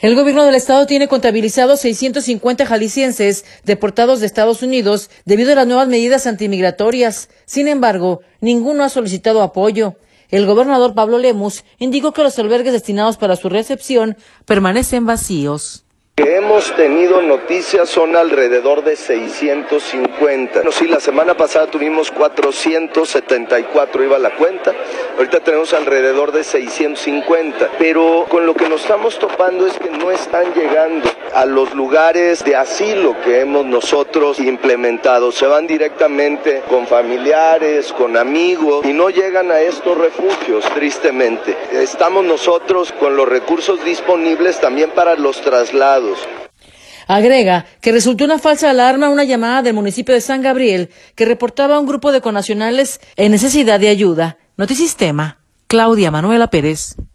El gobierno del estado tiene contabilizados 650 jaliscienses deportados de Estados Unidos debido a las nuevas medidas antimigratorias. Sin embargo, ninguno ha solicitado apoyo. El gobernador Pablo Lemus indicó que los albergues destinados para su recepción permanecen vacíos. Que hemos tenido noticias son alrededor de 650. Sí, la semana pasada tuvimos 474, iba la cuenta. Ahorita tenemos alrededor de 650. Pero con lo que nos estamos topando es que no están llegando a los lugares de asilo que hemos nosotros implementado. Se van directamente con familiares, con amigos y no llegan a estos refugios, tristemente. Estamos nosotros con los recursos disponibles también para los traslados. Agrega que resultó una falsa alarma una llamada del municipio de San Gabriel que reportaba a un grupo de connacionales en necesidad de ayuda. Notisistema, Claudia Manuela Pérez.